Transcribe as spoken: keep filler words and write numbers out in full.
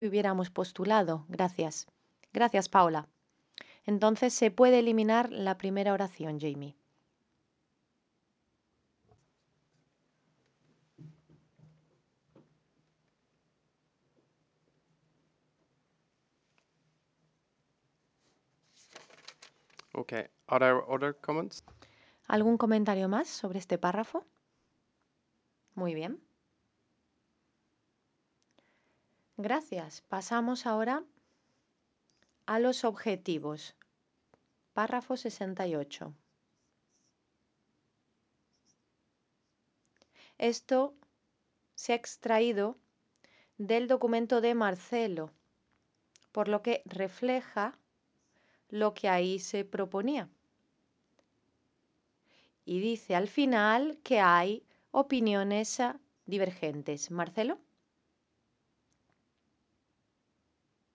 hubiéramos postulado. Gracias. Gracias, Paula. Entonces se puede eliminar la primera oración, Jamie. Okay. Are there other comments? ¿Algún comentario más sobre este párrafo? Muy bien. Gracias. Pasamos ahora a los objetivos. Párrafo sesenta y ocho. Esto se ha extraído del documento de Marcelo, por lo que refleja lo que ahí se proponía. Y dice al final que hay opiniones divergentes. Marcelo.